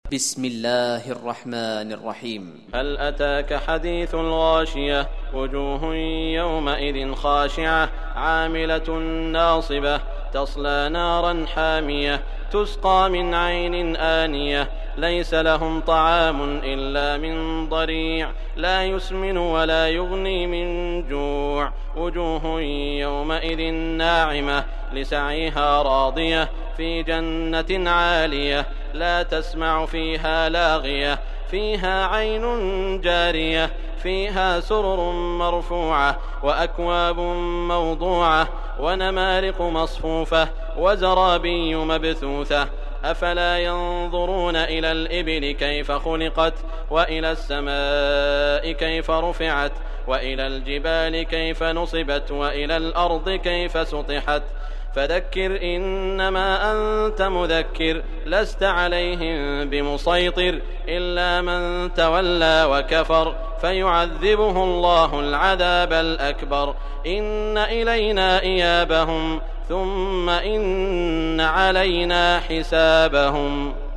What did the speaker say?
بسم الله الرحمن الرحيم. هل أتاك حديث الغاشية وجوه يومئذ خاشعة عاملة ناصبة تصلى نارا حامية تسقى من عين آنية ليس لهم طعام إلا من ضريع لا يسمن ولا يغني من جوع وجوه يومئذ ناعمة لسعيها راضية في جنة عالية لا تسمع فيها لاغية فيها عين جارية فيها سرر مرفوعة وأكواب موضوعة ونمارق مصفوفة وزرابي مبثوثة أفلا ينظرون إلى الإبل كيف خلقت وإلى السماء كيف رفعت وإلى الجبال كيف نصبت وإلى الأرض كيف سطحت فذكر إنما أنت مذكر لست عليهم بمسيطر إلا من تولى وكفر فيعذبه الله العذاب الأكبر إن إلينا إيابهم ثم إن علينا حسابهم.